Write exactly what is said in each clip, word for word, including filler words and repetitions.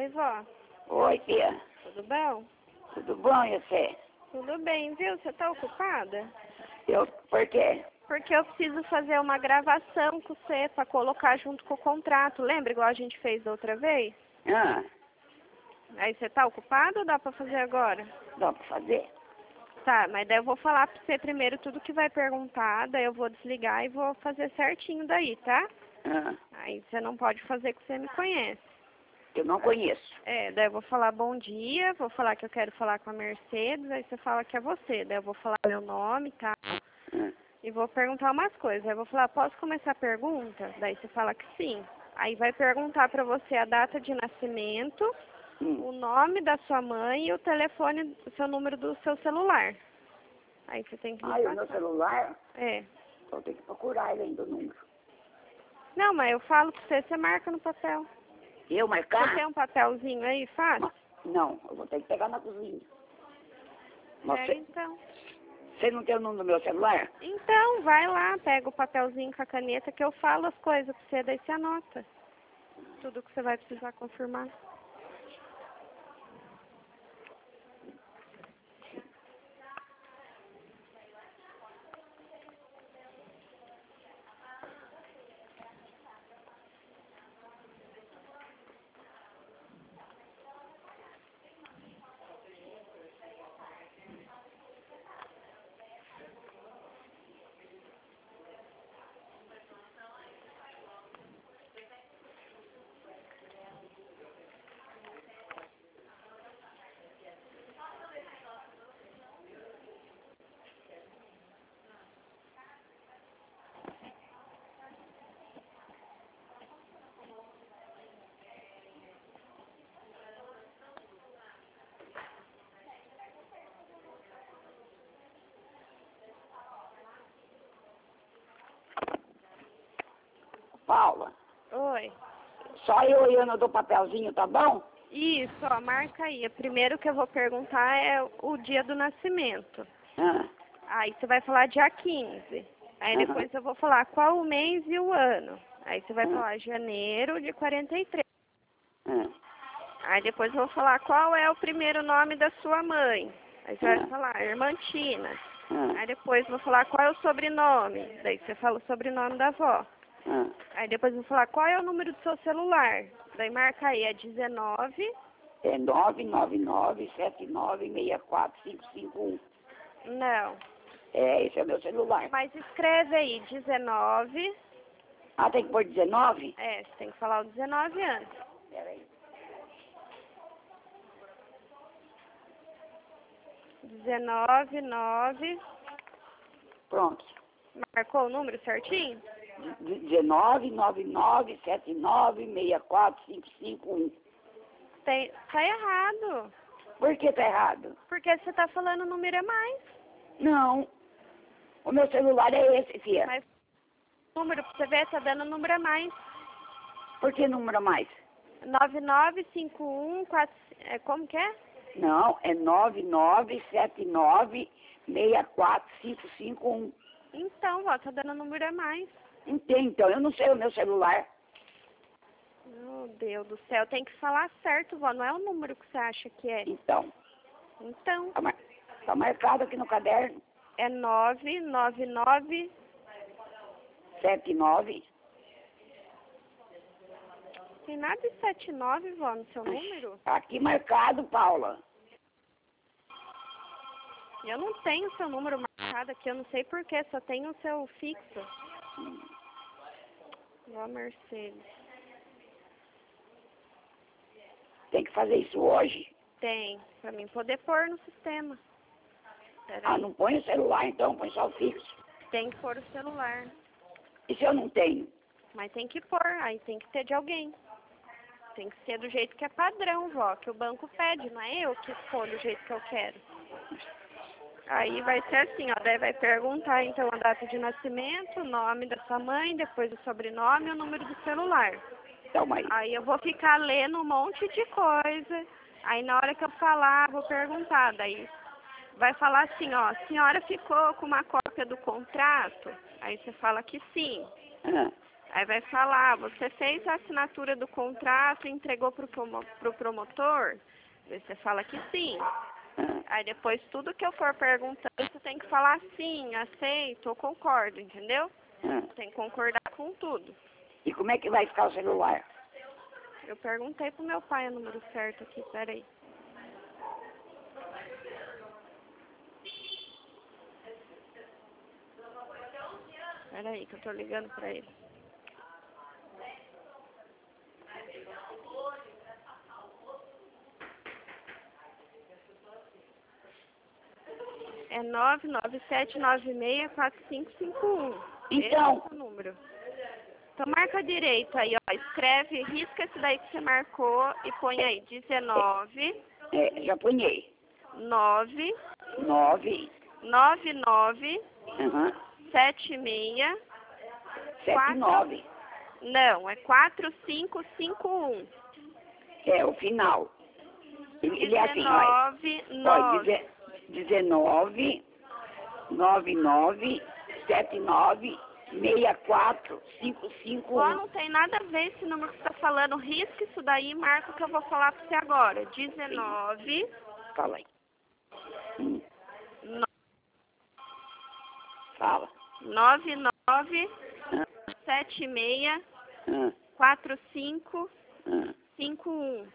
Oi, vó. Oi, tia. Tudo bom? Tudo bom, e você? Tudo bem, viu? Você tá ocupada? Eu, por quê? Porque eu preciso fazer uma gravação com você pra colocar junto com o contrato. Lembra igual a gente fez da outra vez? Ah, Aí você tá ocupado ou dá pra fazer agora? dá pra fazer? Tá, mas daí eu vou falar pra você primeiro tudo que vai perguntar, daí eu vou desligar e vou fazer certinho daí, tá? Ah, Aí você não pode fazer que você me conhece. eu não conheço. É, daí eu vou falar bom dia, vou falar que eu quero falar com a Mercedes, aí você fala que é você. Daí eu vou falar meu nome, tá? Ah, E vou perguntar umas coisas. Aí eu vou falar, posso começar a pergunta? Daí você fala que sim. Aí vai perguntar pra você a data de nascimento, hum. o nome da sua mãe e o telefone, o seu número do seu celular. Aí você tem que me Ah, e o meu passar. celular? É. Eu tenho que procurar ele ainda o número. Não, mas eu falo pra você, você marca no papel. Eu Você marcar? tem um papelzinho aí, fácil? Não, eu vou ter que pegar na cozinha. Pega Você, então. você não tem o número do meu celular? Então, vai lá, pega o papelzinho com a caneta que eu falo as coisas pra você, daí você anota. Tudo que você vai precisar confirmar. Paula, Oi. só eu olhando do papelzinho, tá bom? Isso, ó, marca aí. O primeiro que eu vou perguntar é o dia do nascimento. Ah, Aí você vai falar dia quinze. Aí aham, depois eu vou falar qual o mês e o ano. Aí você vai ah, falar janeiro de quarenta e três. ah, Aí depois eu vou falar qual é o primeiro nome da sua mãe. Aí você vai ah, falar Irmantina. ah, Aí depois eu vou falar qual é o sobrenome. Daí você fala o sobrenome da avó. ah. Aí depois eu vou falar qual é o número do seu celular. Daí marca aí, é dezenove. É nove nove nove sete nove seis quatro cinco cinco um. Não. É, esse é o meu celular. Mas escreve aí, dezenove. Ah, tem que pôr dezenove? É, você tem que falar o dezenove antes. Peraí. dezenove, nove. Pronto. Marcou o número certinho? De- dezenove nove nove sete nove seis quatro cinco cinco um. Tem, tá errado. Por que tá errado? Porque você tá falando o número a mais. Não. O meu celular é esse, filha. Mas o número, pra você ver, tá dando o número a mais. Por que número a mais? nove nove cinco um quatro. É, como que é? Não, é nove nove sete nove seis quatro cinco cinco um. Então, ó, tá dando o número a mais. Não tem, então. Eu não sei o meu celular. Meu Deus do céu, tem que falar certo, vó. Não é o número que você acha que é. Então, Então, tá, mar... tá marcado aqui no caderno. é nove nove nove. sete nove. Tem nada de sete nove, vó, no seu número? Tá aqui marcado, Paula. Eu não tenho seu número marcado aqui, eu não sei porquê, só tenho o seu fixo. Vó Mercedes. Tem que fazer isso hoje. Tem, pra mim poder pôr no sistema. Pera Ah, aí. não põe o celular então, põe só o fixo. Tem que pôr o celular. E se eu não tenho? Mas tem que pôr, aí tem que ter de alguém. Tem que ser do jeito que é padrão, vó, que o banco pede, não é eu que escolho o jeito que eu quero. Aí vai ser assim, ó, daí vai perguntar então a data de nascimento, o nome da sua mãe, depois o sobrenome e o número do celular. Então, mas... Aí eu vou ficar lendo um monte de coisa. Aí na hora que eu falar, vou perguntar. Daí vai falar assim, ó, a senhora ficou com uma cópia do contrato? Aí você fala que sim. Ah, Aí vai falar, você fez a assinatura do contrato e entregou pro, promo, pro promotor? Aí você fala que sim. Ah, Aí depois tudo que eu for perguntando, você tem que falar sim, aceito ou concordo, entendeu? ah. Tem que concordar com tudo. E como é que vai ficar o celular? Eu perguntei pro meu pai o número certo aqui, peraí. Peraí que eu tô ligando pra ele. É nove nove sete nove seis quatro cinco cinco um. Então. Esse é o número. Então marca direito aí, ó. Escreve, risca esse daí que você marcou e põe aí dezenove, É, já punhei. nove, Nove. nove nove, Aham. sete seis, Sete, quatro. nove. Não, é quatro cinco cinco um. É o final. Ele, ele é assim, olha. dezenove, Olha, nove. deze- dezenove, nove nove, sete nove, seis quatro, cinco cinco Ó, um. não tem nada a ver esse número que você tá falando. Risca isso daí e marca o que eu vou falar pra você agora. dezenove, Fala aí. Hum, no- fala. nove nove, Ah, sete seis, ah, quatro cinco ah. cinco um.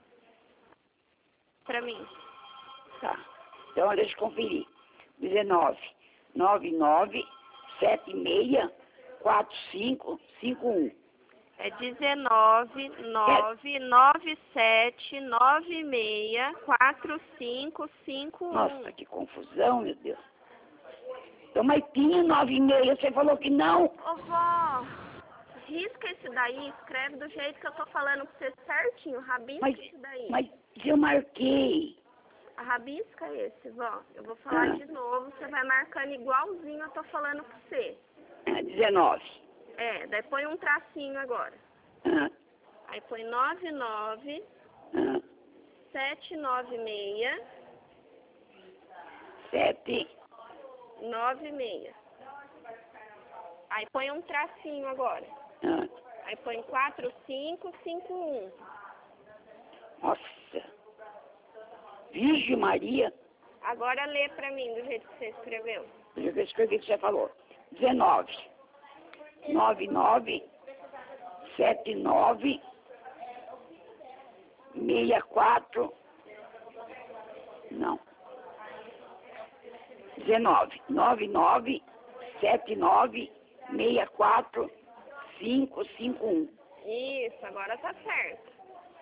Pra mim. Tá. Então deixa eu conferir. dezenove, nove nove, sete seis, quatro cinco cinco um. É dezenove, nove, nove sete, nove seis, quatro cinco cinco um. Nossa, que confusão, meu Deus. Então, mas tinha nove e meia, você falou que não. Ô vó, risca esse daí, escreve do jeito que eu tô falando pra você certinho, rabisca Mas, esse daí. mas eu marquei. Rabisca esse, vó. Eu vou falar Ah. de novo, você vai marcando igualzinho eu tô falando pra você. Ah, dezenove. É, daí põe um tracinho agora. Ah, Aí põe nove nove, ah, sete nove seis, sete. nove seis. Aí põe um tracinho agora. Ah, Aí põe quatro cinco cinco um. nossa. Virgem Maria. Agora lê pra mim do jeito que você escreveu. Deixa eu ver se foi o que você falou. dezenove, nove nove, sete nove, seis quatro. Não. dezenove, nove nove, sete nove, seis quatro, cinco cinco um. Isso, agora tá certo.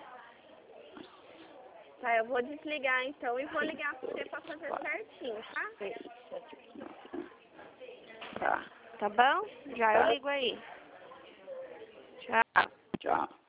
Tá, eu vou desligar então e vou ligar pra você pra fazer certinho, tá? seis, sete, nove. Tá. Tá bom? Já eu ligo aí. Tchau. Tchau.